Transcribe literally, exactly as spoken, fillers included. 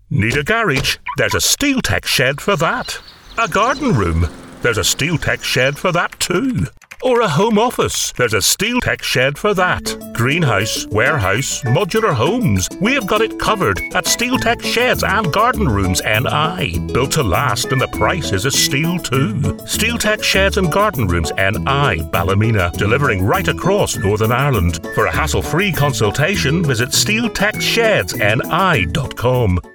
Need a garage? There's a Steel Tech shed for that. A garden room? There's a Steel Tech shed for that too. Or a home office? There's a Steel Tech shed for that. Greenhouse, warehouse, modular homes. We've got it covered at Steel Tech Sheds and Garden Rooms N I. Built to last, and the price is a steal too. Steel Tech Sheds and Garden Rooms N I, Ballymena, delivering right across Northern Ireland. For a hassle-free consultation, visit steel tech sheds n i dot com.